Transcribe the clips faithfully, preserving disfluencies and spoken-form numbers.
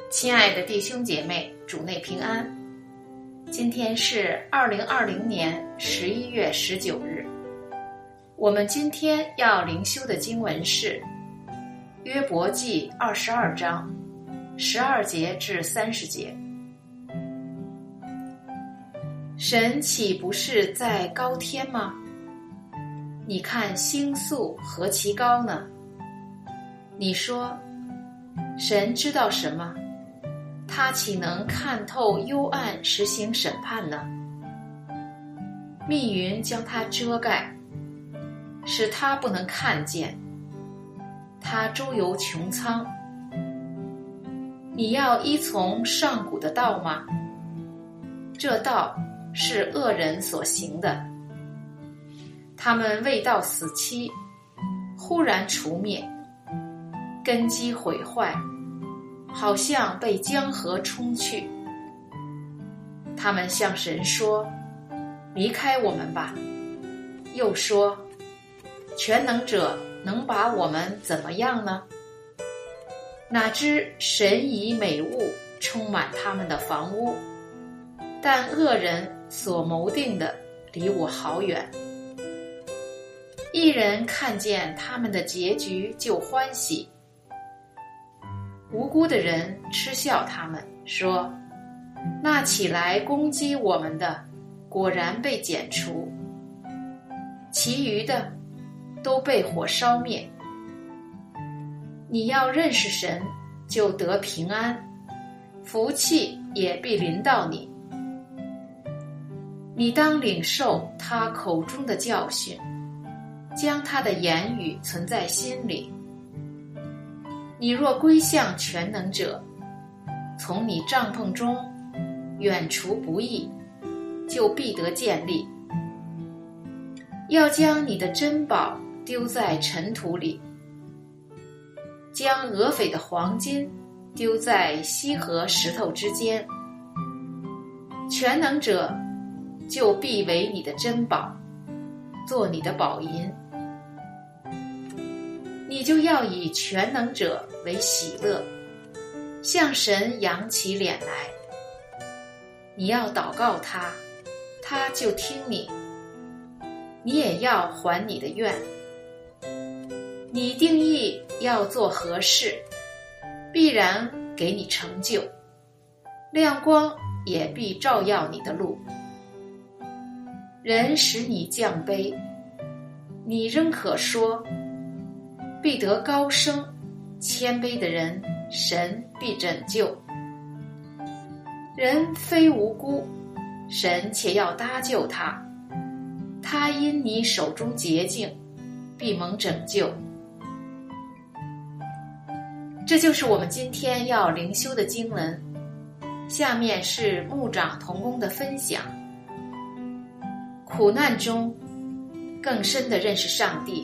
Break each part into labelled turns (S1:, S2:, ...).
S1: 亲爱的弟兄姐妹，主内平安。今天是二零二零年十一月十九日。我们今天要灵修的经文是约伯记二十二章十二节至三十节。神岂不是在高天吗？你看星宿何其高呢？你说，神知道什么？他岂能看透幽暗实行审判呢？密云将它遮盖，使他不能看见。他周游穹苍。你要依从上古的道吗？这道是恶人所行的。他们未到死期，忽然除灭，根基毁坏，好像被江河冲去。他们向神说，离开我们吧。又说，全能者能把我们怎么样呢？哪知神以美物充满他们的房屋，但恶人所谋定的离我好远。一人看见他们的结局就欢喜，无辜的人嗤笑他们，说，那起来攻击我们的果然被剪除，其余的都被火烧灭。你要认识神，就得平安，福气也必临到你。你当领受他口中的教训，将他的言语存在心里。你若归向全能者，从你帐篷中远除不义，就必得建立。要将你的珍宝丢在尘土里，将俄斐的黄金丢在溪河石头之间。全能者就必为你的珍宝，做你的宝银。你就要以全能者为喜乐，向神扬起脸来。你要祷告他，他就听你。你也要还你的愿。你定义要做何事，必然给你成就，亮光也必照耀你的路。人使你降卑，你仍可说，必得高升。谦卑的人，神必拯救。人非无辜，神且要搭救他。他因你手中洁净，必蒙拯救。这就是我们今天要灵修的经文。下面是牧长同工的分享。苦难中更深地认识上帝。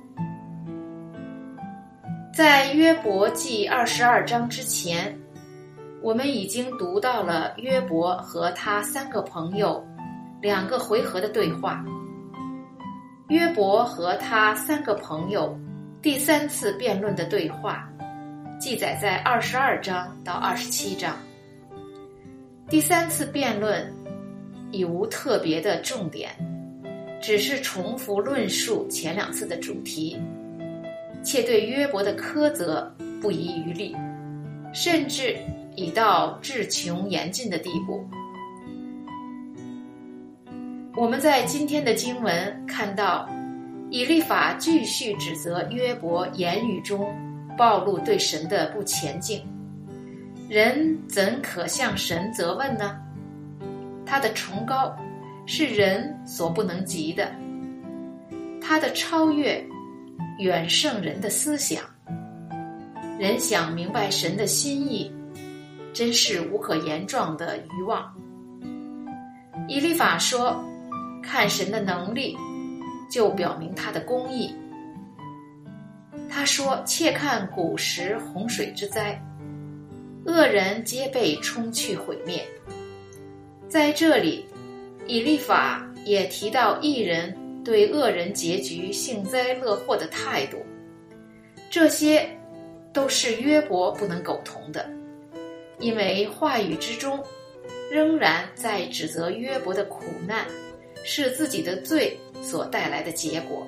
S1: 在约伯记二十二章之前，我们已经读到了约伯和他三个朋友两个回合的对话。约伯和他三个朋友第三次辩论的对话记载在二十二章到二十七章。第三次辩论已无特别的重点，只是重复论述前两次的主题，且对约伯的苛责不遗余力，甚至已到至穷严峻的地步。我们在今天的经文看到，以利法继续指责约伯言语中暴露对神的不虔敬。人怎可向神责问呢？他的崇高是人所不能及的，他的超越远胜人的思想。人想明白神的心意，真是无可言状的愚妄。以利法说，看神的能力，就表明他的公义。他说，切看古时洪水之灾，恶人皆被冲去毁灭。在这里，以利法也提到义人对恶人结局幸灾乐祸的态度，这些都是约伯不能苟同的。 因为话语之中仍然在指责约伯的苦难是自己的罪所带来的结果。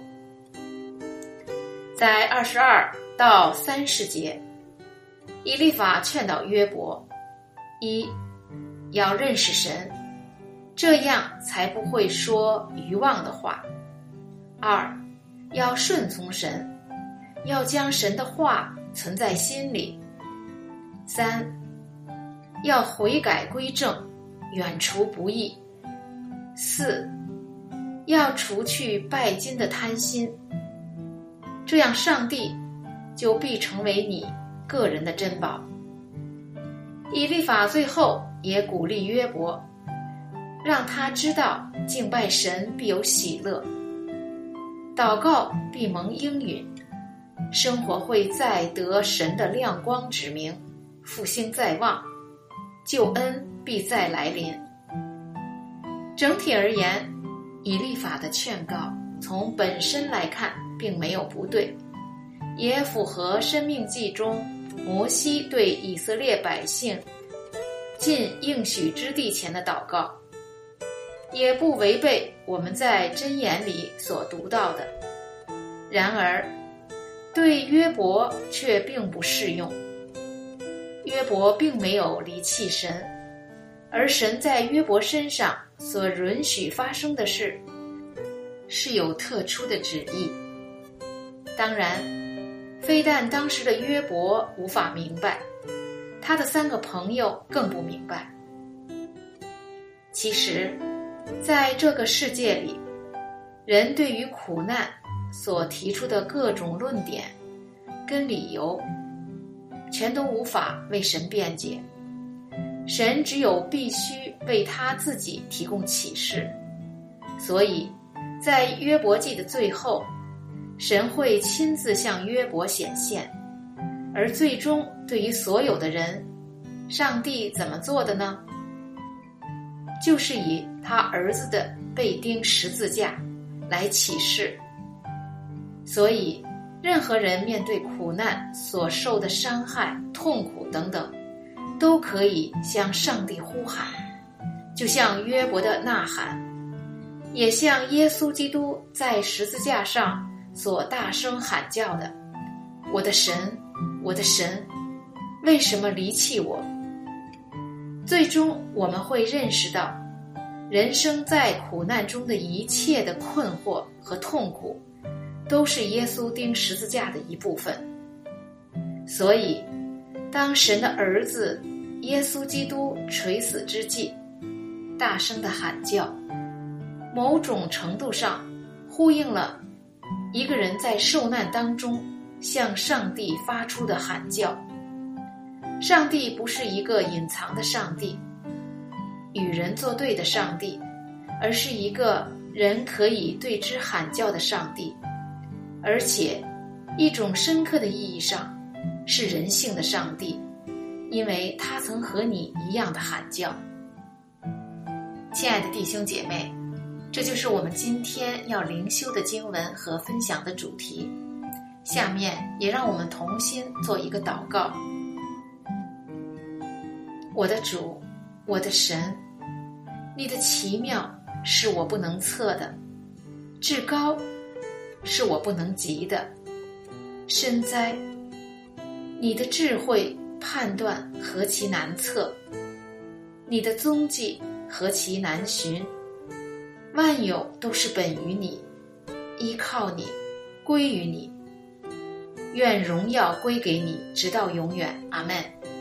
S1: 在二十二到三十节，以利法劝导约伯：一，要认识神，这样才不会说愚妄的话；二，要顺从神，要将神的话存在心里；三，要悔改归正，远除不义；四，要除去拜金的贪心，这样上帝就必成为你个人的珍宝。以利法最后也鼓励约伯，让他知道敬拜神必有喜乐，祷告必蒙应允，生活会再得神的亮光指明，复兴在望，救恩必再来临。整体而言，以利法的劝告从本身来看并没有不对，也符合申命记中摩西对以色列百姓进应许之地前的祷告，也不违背我们在箴言里所读到的。然而对约伯却并不适用。约伯并没有离弃神，而神在约伯身上所允许发生的事是有特殊的旨意。当然，非但当时的约伯无法明白，他的三个朋友更不明白。其实在这个世界里，人对于苦难所提出的各种论点跟理由全都无法为神辩解，神只有必须为他自己提供启示。所以在约伯记的最后，神会亲自向约伯显现，而最终对于所有的人，上帝怎么做的呢？就是以他儿子的被钉十字架来启示。所以任何人面对苦难所受的伤害、痛苦等等，都可以向上帝呼喊，就像约伯的呐喊，也像耶稣基督在十字架上所大声喊叫的：我的神，我的神，为什么离弃我？最终我们会认识到，人生在苦难中的一切的困惑和痛苦，都是耶稣钉十字架的一部分。所以当神的儿子耶稣基督垂死之际大声的喊叫，某种程度上呼应了一个人在受难当中向上帝发出的喊叫。上帝不是一个隐藏的上帝，与人作对的上帝，而是一个人可以对之喊叫的上帝，而且一种深刻的意义上是人性的上帝，因为他曾和你一样的喊叫。亲爱的弟兄姐妹，这就是我们今天要灵修的经文和分享的主题。下面也让我们同心做一个祷告。我的主，我的神，你的奇妙是我不能测的，至高是我不能及的，深哉，你的智慧判断何其难测，你的踪迹何其难寻，万有都是本于你，依靠你，归于你，愿荣耀归给你，直到永远。阿们。